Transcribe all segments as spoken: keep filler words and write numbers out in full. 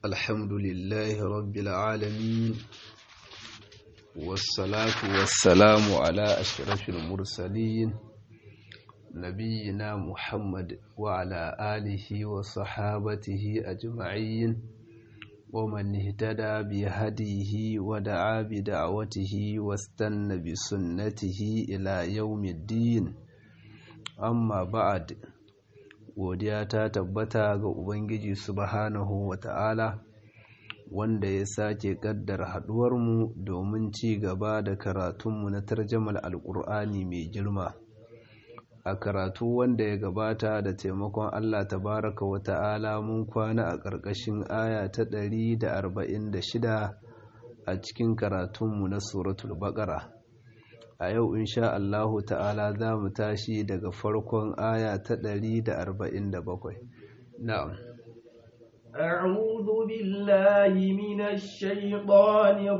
الحمد لله رب العالمين والصلاة والسلام على أشرف المرسلين نبينا محمد وعلى آله وصحابته أجمعين ومن اهتدى بهديه ودعا بدعوته واستنى بسنته إلى يوم الدين أما بعد godiya ta tabbata ga Ubangiji subhanahu wa ta'ala wanda ya sake kaddara haduwarmu domin ci gaba da karatunmu na tarjamal alkur'ani mai girma a karatu wanda ya gabata da taimakon Allah tabaraka wa ta'ala mun kwana a ƙarƙashin aya ta ɗari da arba'in da shida a cikin karatunmu na suratul baqara. A yau insha Allahu ta'ala za mu tashi daga farkon aya ta ɗari da arba'in da bakwai. Na'am. A'udhu billahi minash shaitanir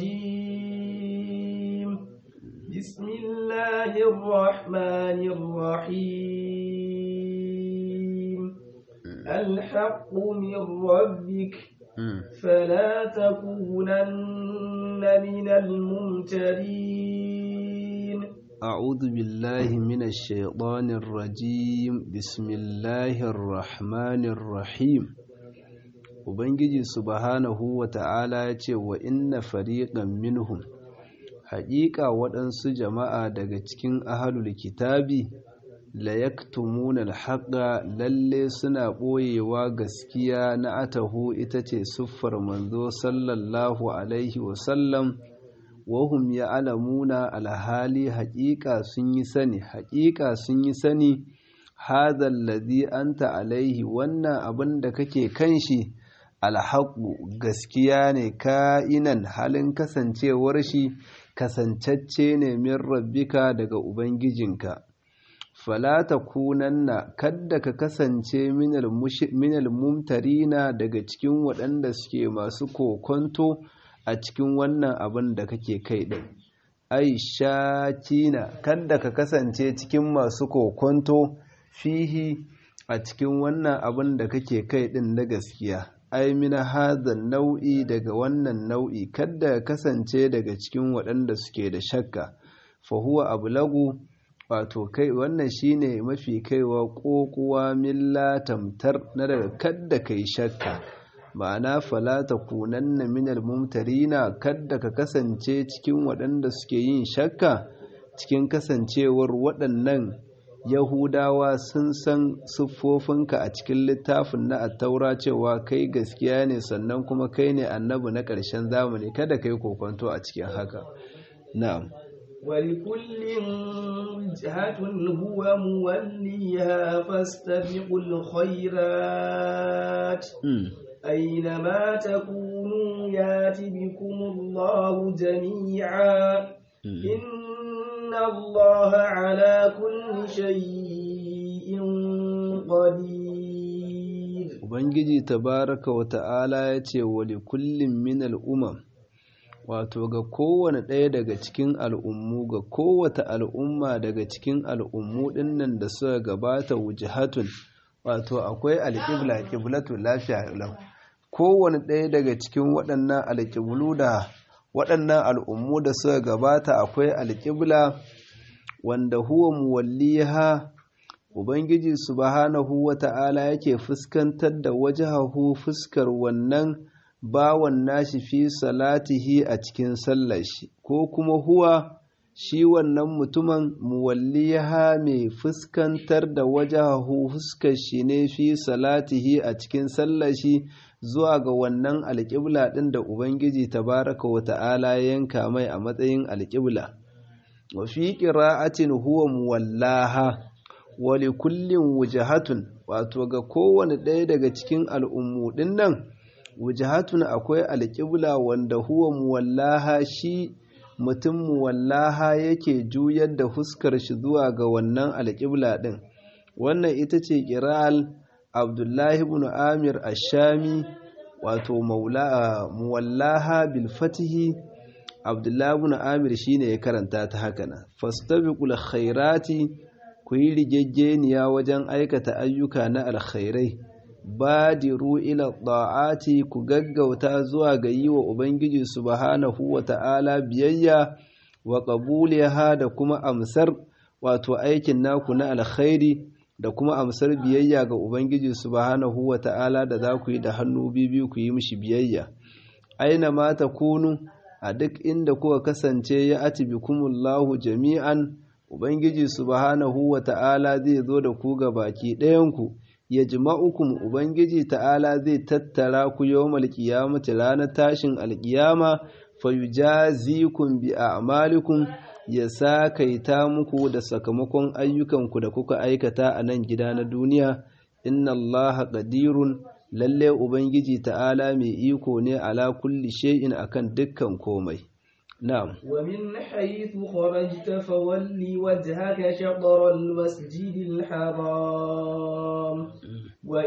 rajim. Bismillahir rahmanir rahim. Al-haqqu min rabbik fala takunanna minal mumtarin. أعوذ بالله من الشيطان الرجيم بسم الله الرحمن الرحيم Ubangiji subhanahu wa ta'ala ya ce wa inna fariqan minhum haƙiƙa waɗansu jama'a daga cikin ahlul kitabi la yaktumuna al-haqqa lalle suna ɓoyewa gaskiya na atahu ita ce siffar manzo sallallahu alaihi wa sallam wahum ya alamuna alhali haƙiƙa sun yi sani haƙiƙa sun yi sani hadhal ladhi anta alaihi wannan abin da kake kan shi alhaqu gaskiya ne ka'inan halin kasancewar shi kasancacce ne min rabbika daga ubangijinka fala takunanna kadda ka kasance minal minal mumtarina daga cikin waɗanda suke masu kokonto a cikin wannan abin da kake kai ɗin aisha kina kada ka kasance cikin masu kokonto fihi a cikin wannan abin da kake kai ɗin na gaskiya ai mina hadhan nau'i daga wannan nau'i kada ka kasance daga cikin waɗanda suke da shakka fa huwa ablagu wato kai wannan shine mafi kaiwa kokuwa milla tamtar na daga kada kai shakka ma'ana fala takunanna minal mumtarina kadda ka kasance cikin waɗanda suke yin shakka cikin kasancewar waɗannan yahudawa sun san siffofinka a cikin littafin na attaura cewa kai gaskiya ne sannan kuma kai ne annabi na ƙarshen zamani kada kai kokonto a cikin haka na'am ولكل وجهة هو موليها فاستبقوا الخيرات أينما تكونوا يات بكم الله جميعا إن الله على كل شيء قدير Ubangiji tabaraka wa ta'ala ya ce wa likullin min al'umam wato ga kowane ɗaya daga cikin al'ummu ga kowace al'umma daga cikin al'ummu ɗinnan da suka gabata wujihatun wato akwai alƙibla ƙiblatu lafiya lau kowane ɗaya daga cikin waɗannan alƙiblu da waɗannan al'ummu da suka gabata akwai alƙibla wanda huwa muwalliha ubangiji subhanahu wata'ala yake fuskantar da wajahahu fuskar wannan bawan nashi fi salatihi a cikin sallar shi ko kuma huwa shi wannan mutumin muwalliha mai fuskantar da wajahu fuskar shi ne fi salatihi a cikin sallar shi zuwa ga wannan alƙibla ɗin da Ubangiji tabaraka wa ta'ala yanka mai a matsayin alƙibla wa fi qira'atin huwa muwallaha wa li kullin wujahatun wato ga kowane ɗaya daga cikin al'ummu ɗin nan wujahatun akwai alƙibla wanda huwa muwallaha shi mutum muwallaha yake juyar da fuskar shi zuwa ga wannan alƙibla ɗin wannan ita ce ƙira'al abdullahi ibn amir ashami wato maula muwallaha bil fatihi abdullahi ibn amir shine ya karanta ta haka nan fastabiqul khairati ku yi rigaggeniya wajen aikata ayyuka na alkhairai badiru ila ta'ati ku gaggauta zuwa ga yi wa ubangiji subhanahu wa ta'ala biyayya wa qabuliha da kuma amsar wato aikin naku na alkhairi da kuma amsar biyayya ga ubangiji subhanahu wa ta'ala da za ku yi da hannu biyu ku yi mishi biyayya. Aina ma takunu, a duk inda kuka kasance ya ati bikumullahu jami'an, ubangiji subhanahu wa ta'ala zai zo da ku ga baki ɗayanku, ya jima'ukum, ubangiji ta'ala zai tattara ku yawmal qiyamati ranar tashin alƙiyama, fayujazikum bi a'malikum, ya sakaita muku da sakamakon ayyukanku da kuka aikata a nan gida na duniya. Inna Allaha qadirun, lalle ubangiji ta'ala mai iko ne ala kulli shay'in akan dukkan komai. Na'am. Wa min haythu kharajta fawalli wajhaka shatr al-masjid al-haram wa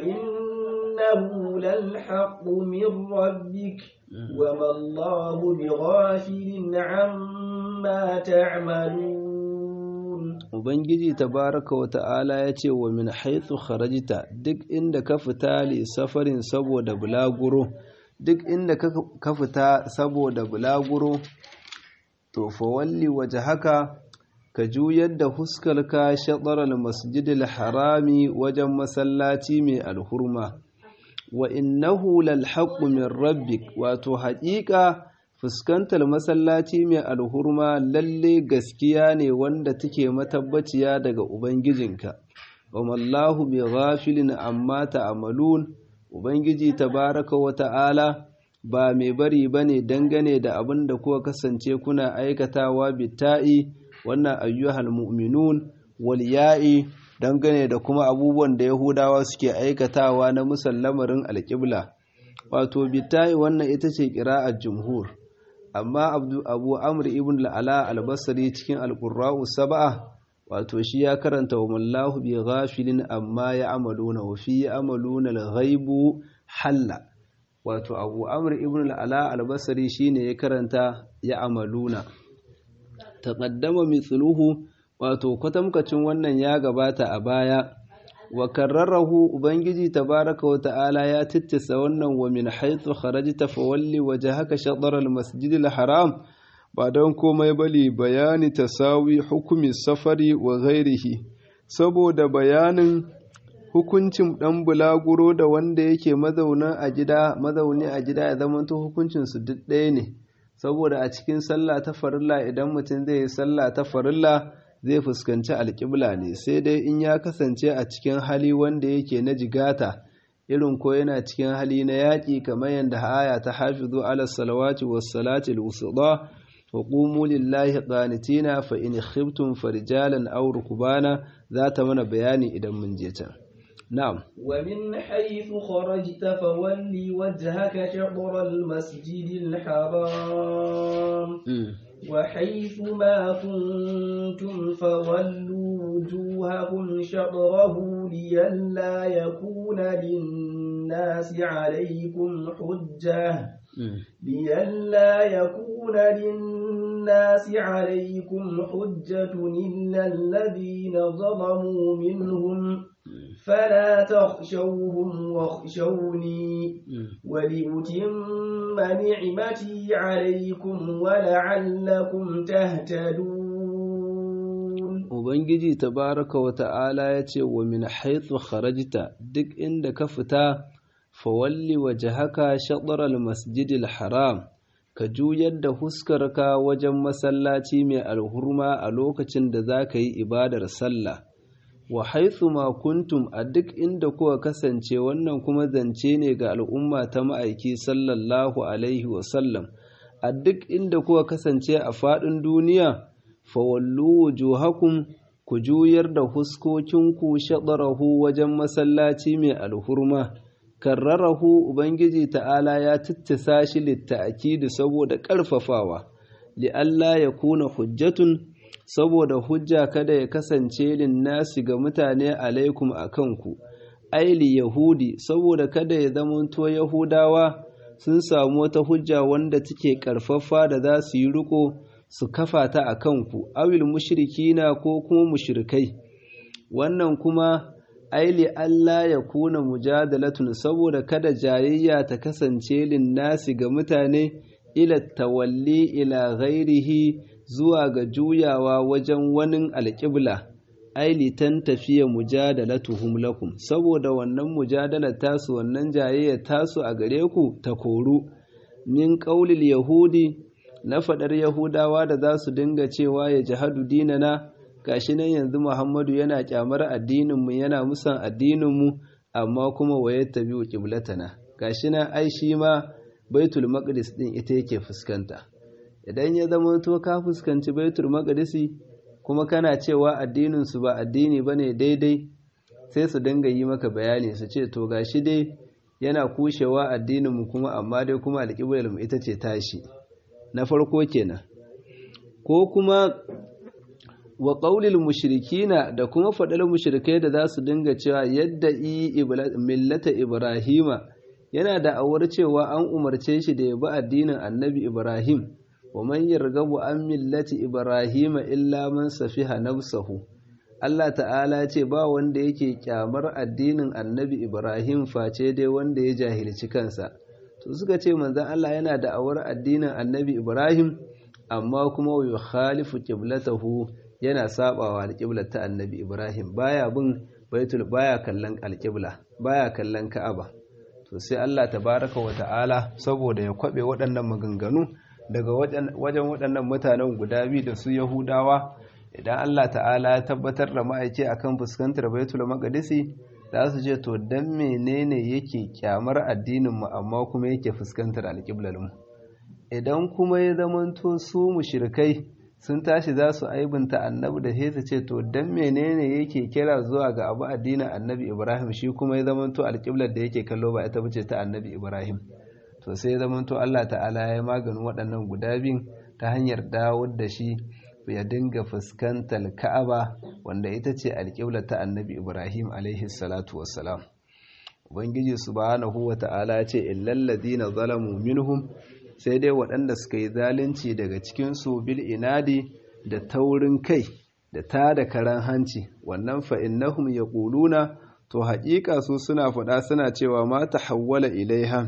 innahu lal haqqu min rabbik wa ma Allahu bighafilin 'amma ta'malun. Ubangiji tabaraka wa ta'ala ya ce wa min haythu kharajta, duk inda ka fita li safarin saboda bulaguro, duk inda ka fita saboda bulaguro, to fa walli wajhaka, ka juyar da huskarka shataral masjidil harami wajen masallaci mai alhurma. Wa innahu lal haqqu min rabbik, wato haƙiƙa fuskantar masallaci mai alhurma lalle gaskiya ne wanda take matabbaciya daga ubangijinka. Wa mallahu bi ghafilin amma ta'malun, ubangiji tabaraka wa ta'ala ba mai bari bane dangane da abin da kuka kasance kuna aikatawa bitta'i, wannan ayyuhal mu'minun, wal ya'i, dangane da kuma abubuwan da yahudawa suke aikatawa na musallamarin alƙibla. Wato bitta'i wannan ita ce ƙira'ar jumhur, amma abu amr ibn al'ala al-basri cikin al-qurra'u sab'a, wato shi ya karanta wa mallahu bi ghafilin amma ya'maluna wa fi ya'maluna al-ghaibu halla. Wato abu amr ibn al'ala al-basri shine ya karanta ya'maluna. Taqaddama mithluhu, wato kwatamkacin wannan ya gabata a baya. Wa karrarahu, ubangiji tabaraka wa ta'ala ya tittisa wannan wa min haythu kharajta fawalli wajhaka shatr al-masjid al-haram, ba don komai bali bayani tasawi hukumi safari wa ghairihi, saboda bayanin hukuncin dan bulaguro da wanda yake mazauna a gida mazauni a gida ya zama to hukuncin su duk ɗaya ne. Saboda a cikin sallah ta farilla, idan mutum zai yi sallah ta farilla zai fuskanci alƙibla ne, sai dai in ya kasance a cikin hali wanda yake na jigata, irin ko yana cikin hali na yaƙi, kamar yadda aya ta hafizu ala salawati was salati al-wusta wa qumu lillahi qanitina fa in khiftum farijalan aw rukbana, za ta mana bayani idan mun je can. Na'am. Wa min haythu kharajta fawalli wajhaka shatr al-masjid al-haram وحيث ما كنتم فولوا وجوهكم شطره لئلا يكون للناس عليكم حجة لئلا يكون للناس عليكم حجة إلا الذين ظلموا منهم فلا تخشوهم واخشوني ولأتم نعمتي عليكم ولعلكم تهتدون. Ubangiji tabaraka wa ta'ala ya ce wa min haythu kharajta, duk inda ka fita fawalli wajhaka shatr al-masjidil haram, ka juyar da huskarka wajen masallaci mai alhurma a lokacin da za ka yi ibadar sallah. Wa haithu ma kuntum, a duk inda kuka kasance, wannan kuma zance ne ga al'umma ta ma'aiki sallallahu alaihi wasallam, a duk inda kuka kasance a faɗin duniya, fawallu wujuhakum, ku juyar da huskokinku shaɗarahu wajen masallaci mai alhurma. Karrarahu, Ubangiji ta'ala ya tittisa shi litta'akidi saboda ƙarfafawa, li'alla ya kuna hujjatun, saboda hujja kada ya kasance linnasi ga mutane alaikum a kanku, aili yahudi, saboda kada ya zamanto yahudawa sun samu wata hujja wanda take karfafa da za su yi riko su kafa ta a kanku, awil mushrikina ko kuma mushrikai. Wannan kuma aili Allah ya kuna mujadalatun saboda kada jayayya ta kasance linnasi ga mutane ila tawalli ila ghairihi zuwa ga juyawa wajen wani alƙibla aili tan tafiya mujadalatuhum lakum saboda wannan mujadalar tasu wannan jayayya tasu a gare ku ta koru min qaulil yahudi na fadar yahudawa da za su dinga cewa ya jahadu dinana gashi nan yanzu Muhammadu yana kyamar addininmu yana musan addininmu amma kuma waye tabi'u qiblatana gashi nan ai shi ma Baitul Maqdis din ita yake fuskanta idan ya zama to ka fuskanci Baitul Maqdisi kuma kana cewa addinin su ba addini bane daidai sai su dinga yi maka bayani su ce to gashi dai yana kushewa addininmu kuma amma dai kuma alƙiblarmu ita ce tashi na farko kenan ko kuma wa qaulil mushrikina da kuma fadar mushrikai da za su dinga cewa yadda i millata ibrahima yana da awar cewa an umarce shi da ya bi addinin annabi ibrahim wa man yargabu an millati ibrahima illa man safiha nafsahu Allah ta'ala ce ba wanda yake kyamar addinin annabi ibrahim face dai wanda ya jahilci kansa to suka ce manzon Allah yana da awar addinin annabi ibrahim amma kuma wa yukhalifu qiblatahu yana sabawa alƙiblar ta annabi Ibrahim baya bin baitul baya kallon alƙibla baya kallon Ka'aba to sai Allah tabaraka wa ta'ala saboda ya kwabe waɗannan maganganu daga wajen waɗannan mutanen guda biyu da su Yahudawa idan Allah ta'ala ya tabbatar da ma'aiki akan fuskantar baitul maqdisi za su ce to dan menene yake kyamar addinin mu amma kuma yake fuskantar alƙiblar mu idan kuma ya zamanto su mushrikai sun tashi za su aibinta annabi da sai su ce to dan menene yake kira zuwa ga abu addinin annabi Ibrahim shi kuma ya zamanto alƙiblar da yake kallo ba ita bace ta annabi Ibrahim to sai ya zamanto Allah ta'ala ya maganin waɗannan guda biyun ta hanyar dawo da shi ya dinga fuskantar Ka'aba wanda ita ce alƙiblar ta annabi Ibrahim alaihi salatu wassalam ubangiji subhanahu wa ta'ala ya ce illal ladina zalamu minhum sai dai waɗanda suka yi zalunci daga cikinsu bil inadi da taurin kai da ta da karan hanci wannan fa'innahum ya ƙuluna to haƙiƙa su suna faɗa suna cewa ma ta hawwala ilaiha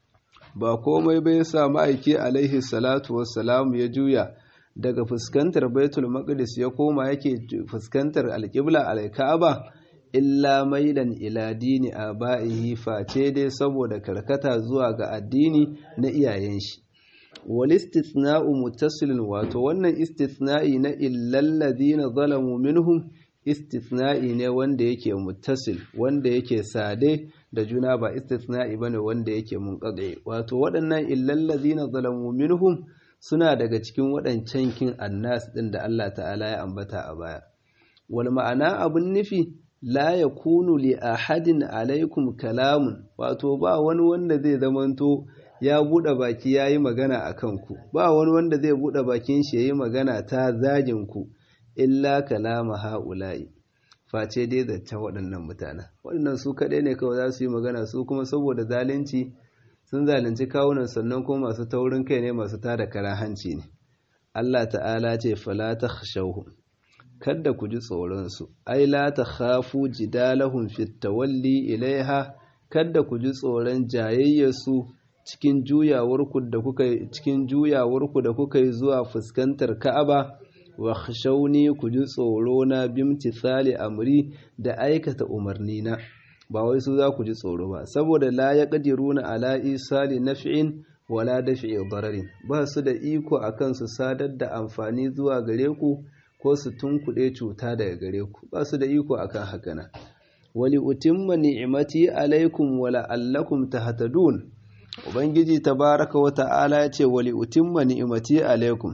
ba komai bai sa ma'aiki alaihi salatu wassalamu ya juya daga fuskantar baitul maqdis ya koma yake fuskantar alƙibla alka'aba illa mailan ila dini aba'ihi face dai saboda karkata zuwa ga addini na iyayen shi wal istithna'u muttasilun wato wannan istithna'i na illal ladina zalamu minhum istithna'i ne wanda yake muttasil wanda yake sade da juna ba istithna'i bane wanda yake munqadi wato waɗannan illal ladina zalamu minhum suna daga cikin waɗancan kin annas din da Allah ta'ala ya ambata a baya wal ma'ana abun nufi la yakunu li ahadin alaikum kalamun wato ba wani wanda zai zamanto ya bude baki yayi magana akan ku ba wani wanda zai bude bakin shi yayi magana ta zagin ku illa kalama haula'i face dai zance waɗannan mutanen waɗannan su kaɗai ne kawai za su yi magana su kuma saboda zalunci sun zalunci kawunan sannan kuma masu taurin kai ne masu tada kara hanci ne Allah ta'ala ce fala takhshawhum kada ku ji tsoronsu ai la ta khafu jidalahum fit tawalli ilaiha kada ku ji tsoron jayayyarsu cikin juyawarku da kuka cikin juyawarku da kuka yi zuwa fuskantar Ka'aba wa khashawni ku ji tsoro na bimtithali amri da aikata umarni na ba wai su za ku ji tsoro ba saboda la yaqdiruna ala isali naf'in wala daf'i dararin ba su da iko akan su sadar da amfani zuwa gare ku ko su tunkuɗe cuta daga gare ku ba su da iko akan haka nan wali utimma ni'mati alaikum wa la'allakum tahtadun ubangiji tabaraka wa ta'ala ya ce wali utimma ni'mati alaikum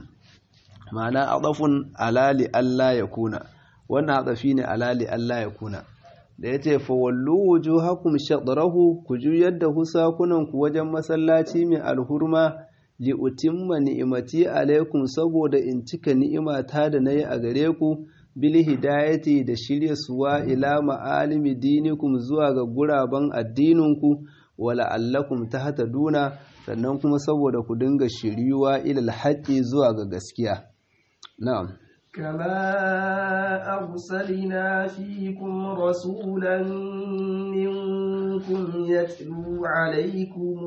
ma'ana adafun alali Allah ya kuna wannan adafi ne alali Allah ya kuna da yace fa wallu wujuhakum shadrahu ku juyar da husakunan ku wajen masallaci mai alhurma li utimma ni'imati alaikum saboda in cika ni'imata da nayi a gare ku bil hidayati da shirye suwa ila ma'alimi dinikum zuwa ga guraban addininku wala allakum tahtaduna sannan kuma saboda ku dinga shiriwa ila alhaqi zuwa ga gaskiya na'am كما أرسلنا فيكم رسولا منكم يتلو عليكم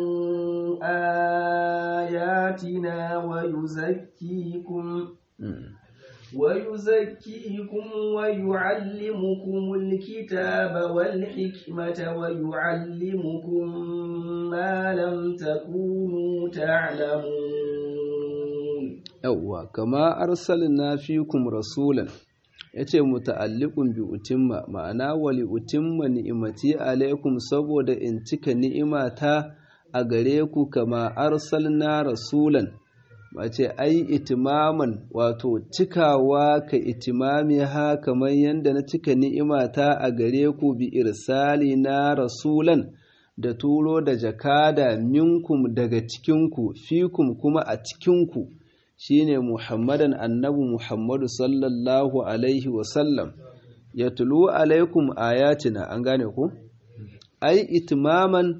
آياتنا ويزكيكم ويزكيكم ويعلمكم الكتاب والحكمة ويعلمكم ما لم تكونوا تعلمون. يوا كما أرسلنا فيكم رسولا yace muta'alliqun bi utimma ma'ana wali utimma ni'imati alaikum saboda in cika ni'imata a gare ku kama arsalna rasulan mace ai itimaman wato cikawa ka itimami ha kamar yadda na cika ni'imata a gare ku bi irsali na rasulan da turo da jakada minkum daga cikinku fikum kuma a cikinku shine muhammadan annabi muhammadu sallallahu alaihi wasallam ya tulu alaikum ayatina an gane ku ai itimaman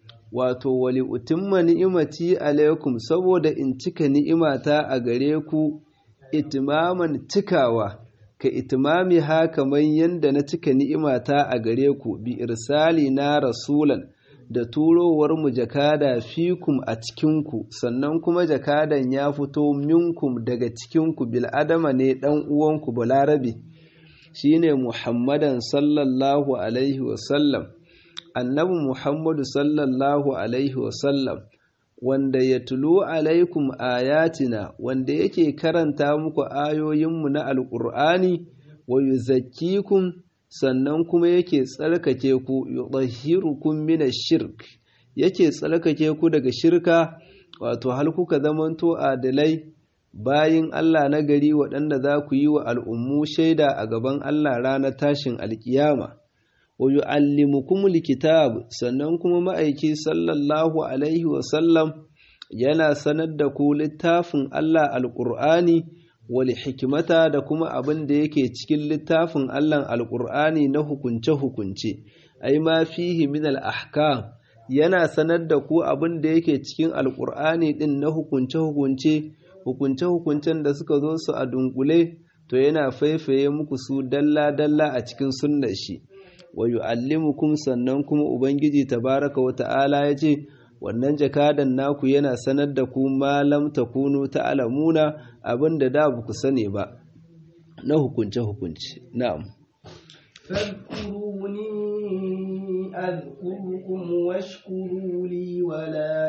wato wali utimma ni'imati alaikum saboda in cika ni'imata a gare ku itimaman cikawa ka itimami ha kamar yanda na cika ni'imata a gare ku bi irsali na rasulan da turowar mu jakada fikum a cikinku sannan kuma jakadan ya fito minkum daga cikinku bil adama ne dan uwanku balarabi shine muhammadan sallallahu alaihi wasallam annabi Muhammadu sallallahu Alaihi wasallam wanda ya tulu alaikum ayatina wanda yake karanta muku ayoyinmu na alƙur'ani wa yuzakkikum sannan kuma yake tsarkake ku yudahhirukum minash shirk yake tsarkake ku daga shirka wato hal kuka zamanto adalai bayin Allah na gari waɗanda za ku yi wa al'ummu shaida a gaban Allah ranar tashin alkiyama wa yu'allimukumul kitab sannan kuma ma'aiki sallallahu alaihi wa sallam yana sanar da ku littafin Allah alqur'ani wal hikmata da kuma abin da yake cikin littafin Allah alqur'ani na hukunce hukunce ai ma fihi min al ahkam yana sanar da ku abin da yake cikin alqur'ani din na hukunce hukunce hukunce hukuncen da suka zo su a dunkule to yana faifaye muku su dalla dalla a cikin sunnar shi wa yu'allimukum sannan kuma ubangiji tabaraka wa ta'ala yace wannan jakadan naku yana sanar da ku ma lam takunu ta'lamuna abinda da ba ku sani ba na hukunce hukunci na'am fadkuruni adhkurukum washkuru li wa la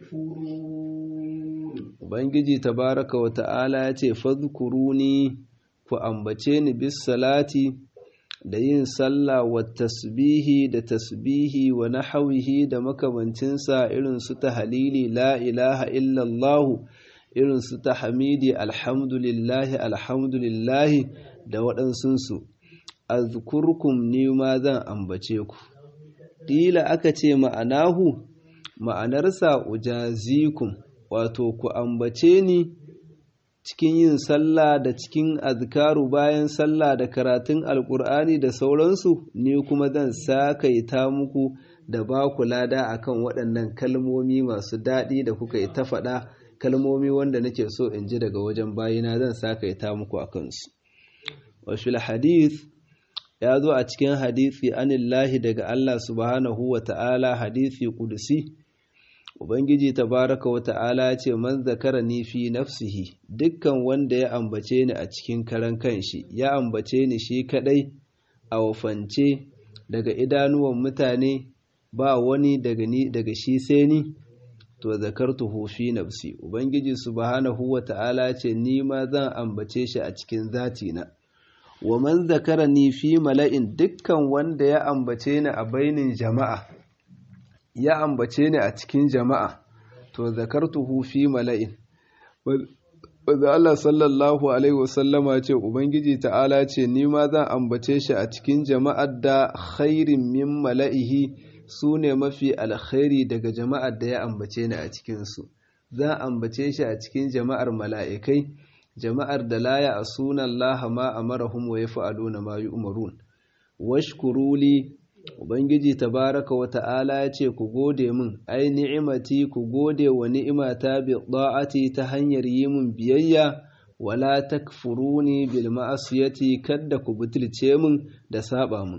takfurun ubangiji tabaraka wa ta'ala yace fadkuruni ku ambace ni bis salati da yin sallah wa tasbihi da tasbihi wa nahawihi da makamancinsa irin su tahlili la ilaha illallah irin su tahmidi alhamdulillahi alhamdulillahi da waɗansunsu azkurkum ni ma zan ambace ku ƙila aka ce ma'anahu ma'anarsa ujazikum wato ku ambace ni cikin yin sallah da cikin azkaru bayan sallah da karatun alkur'ani da sauransu ni kuma zan sakaita muku da ba ku lada akan waɗannan kalmomi masu daɗi da kuka yi ta faɗa kalmomi wanda nake so in ji daga wajen bayina zan sakaita muku a kansu wa fil hadith ya zo a cikin hadisi anillahi daga Allah subhanahu wa ta'ala hadisi kudusi Ubangiji tabaraka wa ta'ala ce man zakarani fi nafsihi dukkan wanda ya ambace ni a cikin karan kanshi ya ambace ni shi kadai a wafance daga idanuwan mutane ba wani daga ni daga shi sai ni to zakartuhu fi nafsi Ubangiji subhanahu wa ta'ala ce ni ma zan ambace shi a cikin zatina wa man zakarani fi mala'in dukkan wanda ya ambace ni a bainin jama'a ya ambace ni a cikin jama'a to zakartuhu fi mala'in wanda Allah sallallahu alaihi wasallama ce ubangiji ta'ala ce ni ma zan ambace shi a cikin jama'ar da khairin min mala'ihi sune mafi alkhairi daga jama'ar da ya ambace ni a cikin su zan ambace shi a cikin jama'ar mala'ikai jama'ar da la ya'suna Allah ma amarahum wa yaf'aluna ma yu'marun washkuruli Ubangiji tabaraka wa ta'ala ya ce ku gode min, ai ni'imati ku gode wa ni'imata bi da'ati ta hanyar yi min biyayya wala takfuruni bil ma'asiyati kadda ku butulce min da saba min.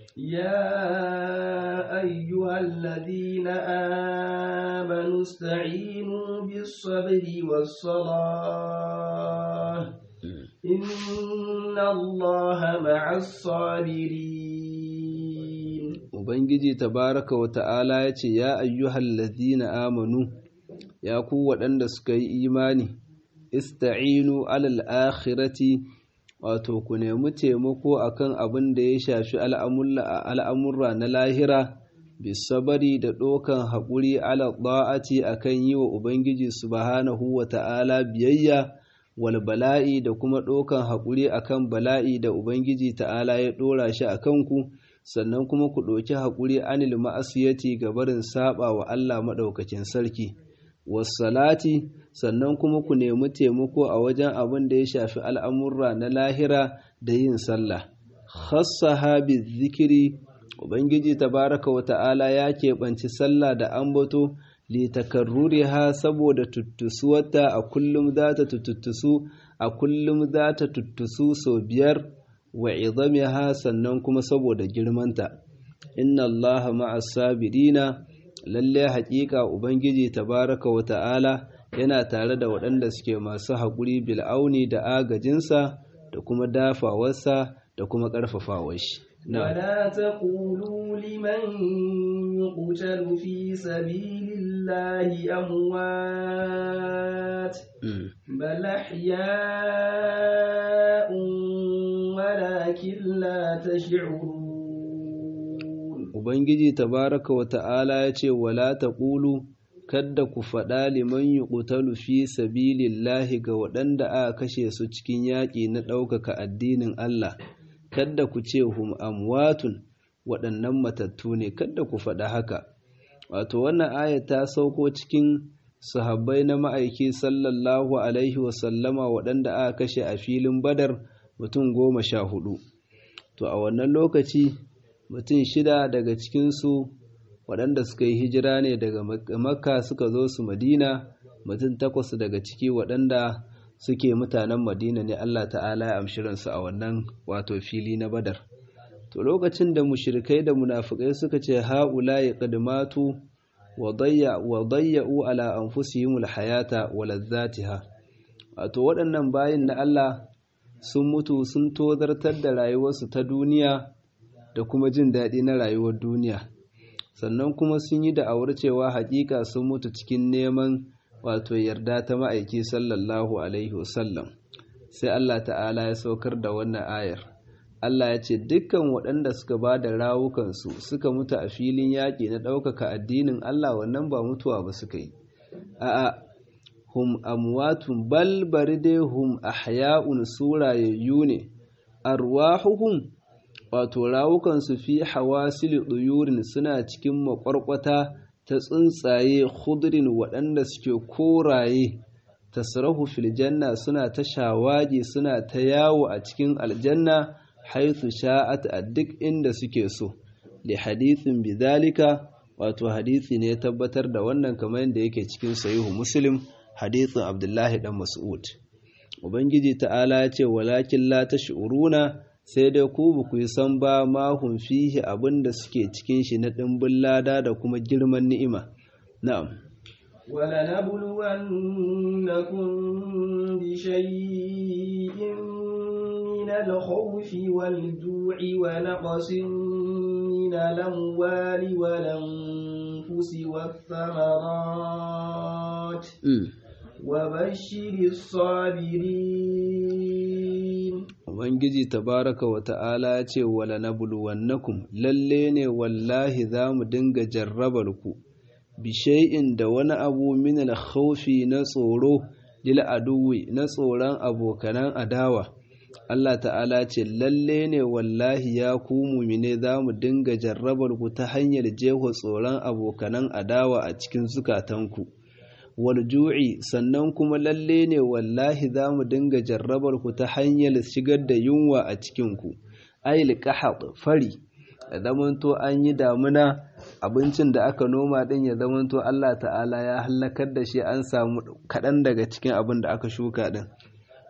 يا أيها الذين آمنوا استعينوا بالصبر والصلاة إن الله مع الصابرين. Ubangiji tabaraka wa ta'ala ya ce, Ya ayyuhal ladhina amanu, ya ku waɗanda suka yi imani, ista'inu alal akhirati, wato ku nemi taimako akan abin da ya shafi al'amurra na lahira, bisabari da ɗokan haƙuri ala ɗa'ati akan yi wa Ubangiji subhanahu wa ta'ala biyayya, wal bala'i da kuma ɗokan haƙuri akan bala'i da Ubangiji ta'ala ya ɗora shi a kanku, sannan kuma ku ɗauki haƙuri anil ma'asiyati ga barin saɓa wa Allah maɗaukacin sarki. Wassalati, sannan kuma ku nemi taimako a wajen abin da ya shafi al'amurra na lahira da yin sallah. Khassaha bizikiri, Ubangiji tabaraka wa ta'ala ya keɓanci sallah da ambato li takarruriha saboda tuttusuwarta a kullum za ta tuttusu a kullum za ta tuttusu sau biyar, wa izamiha sannan kuma saboda girmanta. Inna Allaha ma'as sabirina, lalle haƙiƙa Ubangiji tabaraka wa ta'ala yana tare da waɗanda suke masu haƙuri bil'auni da agajinsa da kuma dafawarsa da kuma ƙarfafawar shi. ولا تقولوا لمن يقتل في سبيل الله أموات بل أحياء ولكن لا تشعرون. Ubangiji tabaraka wa ta'ala ya ce, Wala ta ƙulu, kadda ku faɗa liman yi ƙutalu fi sabilillahi ga waɗanda aka kashe su cikin yaƙi na ɗaukaka addinin Allah, kadda ku ce hum amwatun waɗannan matattu ne, kadda ku faɗa haka. Wato wannan aya ta sauko cikin sahabbai na ma'aiki sallallahu alaihi wasallama waɗanda aka kashe a filin Badar mutum goma sha hudu. To a wannan lokaci mutum shida daga cikinsu waɗanda suka yi hijira ne daga Makka suka zo su Madina, mutum takwas daga ciki waɗanda suke mutanen Madina ne Allah ta'ala ya amshi ransu a wannan wato fili na Badar. To lokacin da mushrikai da munafikai suka ce ha'ula'i qad matu wa dayya wa dayya'u ala anfusihim alhayata wa ladzatiha, wato waɗannan bayin na Allah sun mutu sun tozartar da rayuwarsu ta duniya da kuma jin daɗi na rayuwar duniya, sannan kuma sun yi da'awar cewa haƙiƙa sun mutu cikin neman wato yarda ta ma'aiki sallallahu alaihi wasallam. Sai Allah ta'ala ya saukar da wannan ayar. Allah ya ce dukkan waɗanda suka ba da rawukansu suka mutu a filin yaƙi na ɗaukaka addinin Allah, wannan ba mutuwa ba suka yi. A'a, hum amwatun bal bari dai hum ahya'un surayayyu ne, arwahuhum wato rawukansu fi hawasil duyurin suna cikin makwarkwata ta tsuntsaye khudrin waɗanda suke koraye, tasrahu fil janna suna ta shawagi suna ta yawo a cikin aljanna, haithu sha'at a duk inda suke so. Li hadithin bidhalika, wato hadisi ne ya tabbatar da wannan kamar yadda yake cikin sahihu Muslim, hadithin Abdullahi dan Mas'ud. Ubangiji ta'ala ya ce walakin la tash'uruna, sai dai ku ba ku yi san ba ma hum fihi abinda suke cikin shi na dimbin lada da kuma girman ni'ima. Na'am. ولنبلونكم بشيء من الخوف والجوع ونقص من الأموال والأنفس والثمرات وبشر الصابرين. Ubangiji tabaraka wa ta'ala ya ce wala nabluwannakum, lalle ne wallahi za mu dinga jarrabar ku bishai'in da wani abu min al-khawfi na tsoro, lil aduwi na tsoron abokanan adawa. Allah ta'ala ce lalle ne wallahi ya ku mu'mine za mu dinga jarrabar ku ta hanyar jeho tsoron abokanan adawa a cikin zukatanku. Wal ju'i, sannan kuma lalle ne wallahi za mu dinga jarrabar ku ta hanyar shigar da yunwa a cikin ku. Ayil qahab, fari, da zamanto an yi damuna abincin da aka noma din ya zamanto Allah ta'ala ya halakar da shi, an samu kaɗan daga cikin abin da aka shuka din.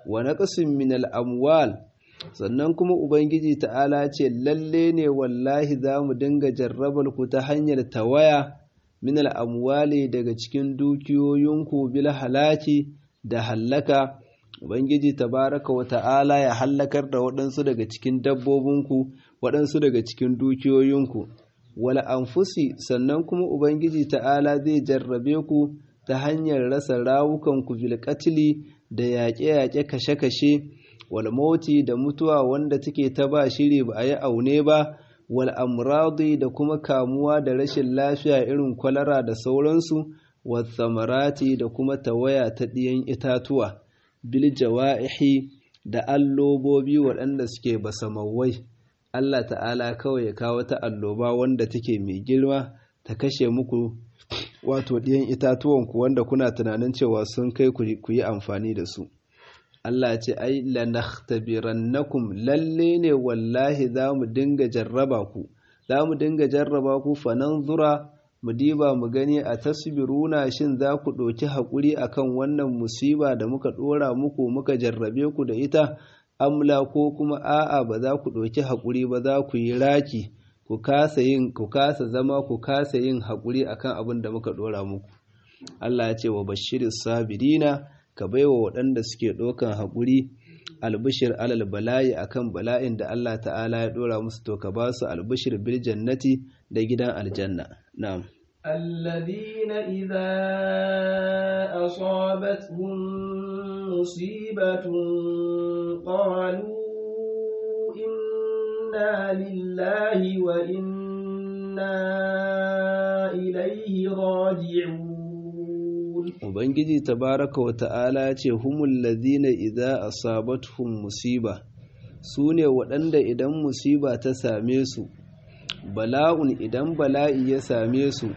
wa naqsin min al-amwal sannan kuma ubangiji ta'ala ce lalle ne wallahi za mu dinga jarrabar ku ta hanyar tawaya min al-amwali daga cikin dukiyoyinku bil halaki da hallaka ubangiji tabaraka wa ta'ala ya hallakar da waɗansu daga cikin dabbobinku waɗansu daga cikin dukiyoyinku wala anfusi sannan kuma ubangiji ta'ala zai jarrabe ku ta hanyar rasa rawukanku bil qatli da yaƙe-yaƙe kashe-kashe wal mauti da mutuwa wanda take ta ba shiri ba a yi aune ba wal amradi da kuma kamuwa da rashin lafiya irin kwalara da sauransu wal samarati da kuma tawaya ta ɗiyan itatuwa bil jawa'ihi da allobobi waɗanda suke basamawai Allah ta'ala kawai ya kawo ta alloba wanda take mai girma ta kashe muku wato ɗiyan itatuwanku wanda kuna tunanin cewa sun kai ku yi amfani da su Allah ce ai lanakhtabirannakum lalle ne wallahi za mu dinga jarraba ku za mu dinga jarraba ku fananzura mu diba mu gani a tasbiruna shin za ku ɗauki haƙuri akan wannan musiba da muka ɗora muku muka jarrabe ku da ita amla ko kuma a'a ba za ku ɗauki haƙuri ba za ku yi raki ku kasa yin ku kasa zama ku kasa yin haƙuri akan abin da muka ɗora muku Allah ya ce wa bashiris sabirina ka baiwa waɗanda suke ɗaukan haƙuri albishir alal bala'i akan bala'in da Allah ta'ala ya ɗora musu to ka ba su albishir bil jannati da gidan aljanna na'am الذين إذا أصابتهم مصيبة قالوا إنا لله وإنا إليه راجعون Ubangiji tabaraka wa ta'ala ce humul ladhina idza asabatuhum musiba sune waɗanda idan musiba ta same su bala'un idan bala'i ya same su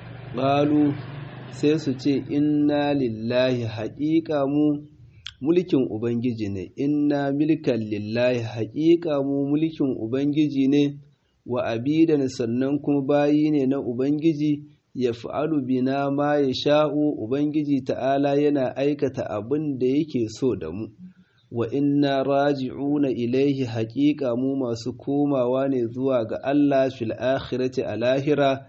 qalu sai su ce inna lillahi haqiqa mu mulkin ubangiji ne inna milkan lillahi haqiqa mu mulkin ubangiji ne wa abidan sannan kuma bayi ne na ubangiji ya fa'alu bina ma ya sha'u Ubangiji ta'ala yana aikata abin da yake so da mu, wa inna raji'una ilaihi haƙiƙa mu masu komawa ne zuwa ga Allah fil akhirati a lahira,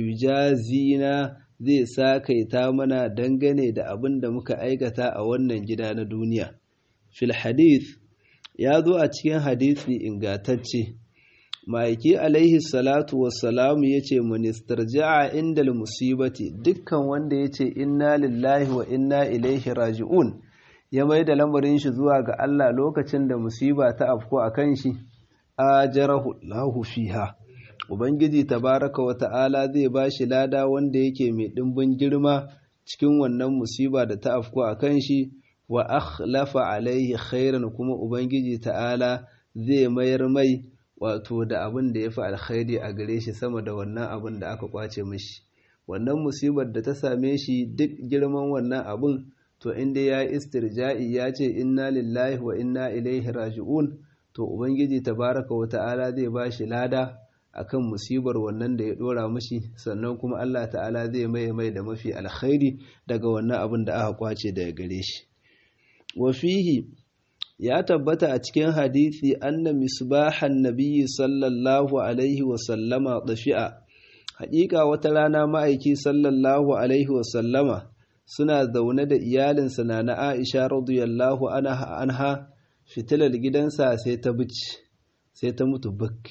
fayujazina zai sakaita mana dangane da abin da muka aikata a wannan gida na duniya. Fil hadith ya zo a cikin hadisi ingatacce. ma'aiki alaihi salatu wassalamu ya ce manistarja'a inda musibati dukkan wanda ya ce inna lillahi wa inna ilaihi raji'un ya mai da lamarin shi zuwa ga Allah lokacin da musiba ta afko a kan shi ajarahu lahu fiha ubangiji tabaraka wa ta'ala zai ba shi lada wanda yake mai dimbin girma cikin wannan musiba da ta afko a kan shi wa akhlafa alaihi khairan kuma ubangiji ta'ala zai mayar mai wato da abin da ya fi alkhairi a gare shi sama da wannan abin da aka kwace mishi wannan musibar da ta same shi duk girman wannan abin to inda ya istirja'i ya ce inna lillahi wa inna ilaihi raji'un to ubangiji tabaraka wa ta'ala zai ba shi lada akan musibar wannan da ya dora mishi sannan kuma Allah ta'ala zai mai mai da mafi alkhairi daga wannan abin da aka kwace daga gare shi wa fihi ya tabbata a cikin hadisi anna misbahan nabiyyi sallallahu alaihi wa sallama dafi'a haƙiƙa wata rana ma'aiki sallallahu alaihi wa sallama suna zaune da iyalinsa na na Aisha radiyallahu anha anha fitilar gidansa sai ta bici sai ta mutu buk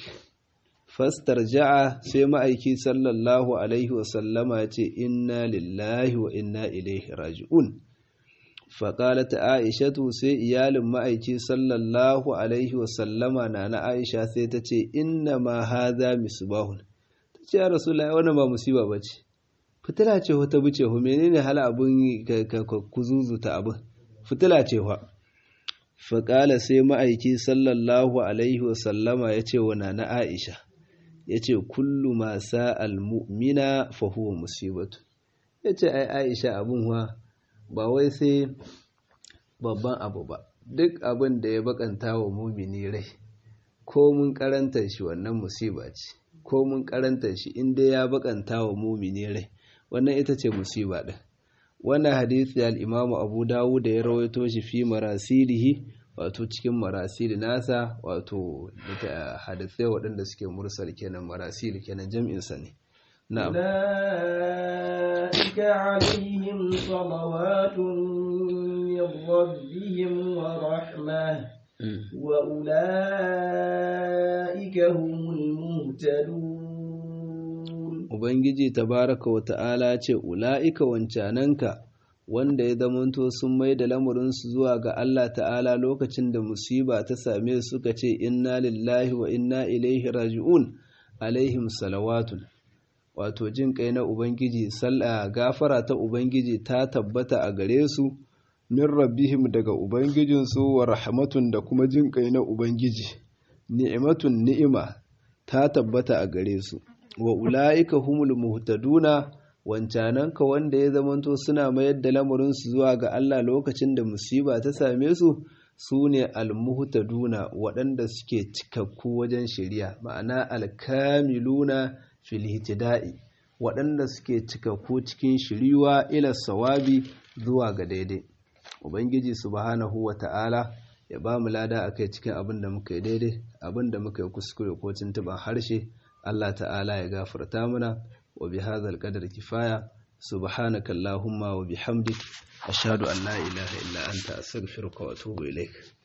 fastarja'a sai ma'aiki sallallahu alaihi wa sallama ya ce inna lillahi wa inna ilaihi raji'un faƙalat aishatu sai iyalin ma'aiki sallallahu alaihi wasallama na na aisha sai ta ce inna ma haza misbahun ta ce ya rasulullahi wannan ba musiba ba ce fitila ce wata buce hu menene hala abun ka kuzuzuta abin fitila ce wa faƙala sai ma'aiki sallallahu alaihi wasallama ya ce wa na na aisha ya ce kullu ma sa'al mu'mina fa huwa musibatu ya ce ai aisha abun wa ba wai sai babban abu ba duk abin da ya bakanta wa mumini rai ko mun karanta shi wannan musiba ce ko mun karanta shi inda ya bakanta wa mumini rai wannan ita ce musiba din wannan hadisi al-Imam Abu Dawud da ya rawaito shi fi marasilihi wato cikin marasil nasa wato da hadisai waɗanda suke mursal kenan marasil kenan jam'in sa ne na'am ulaika alaihim salawatun min rabbihim wa rahmah wa ulaika humul muhtadun ubangiji tabaraka wa ta'ala ce ulaika wancananka wanda ya zamanto sun mai da lamarinsu zuwa ga Allah ta'ala lokacin da musiba ta same su suka ce inna lillahi wa inna ilaihi raji'un alaihim salawatun wato jin kai na ubangiji sallah gafara ta ubangiji ta tabbata a gare su min rabbihim daga ubangijinsu wa rahmatun da kuma jin kai na ubangiji ni'matun ni'ima ta tabbata a gare su wa ulaika humul muhtaduna wancananka wanda ya zamanto suna mayar da lamarinsu zuwa ga Allah lokacin da musiba ta same su su ne almuhtaduna waɗanda suke cikakku wajen shari'a ma'ana alkamiluna fil ihtida'i waɗanda suke cikakku cikin shiriwa ila sawabi zuwa ga daidai ubangiji subhanahu wata'ala ya ba mu lada akai cikin abin da muka yi daidai abin da muka yi kuskure ko tuntuban harshe Allah ta'ala ya gafarta mana وبهذا القدر كفاية سبحانك اللهم وبحمدك أشهد أن لا إله إلا أنت أستغفرك وأتوب إليك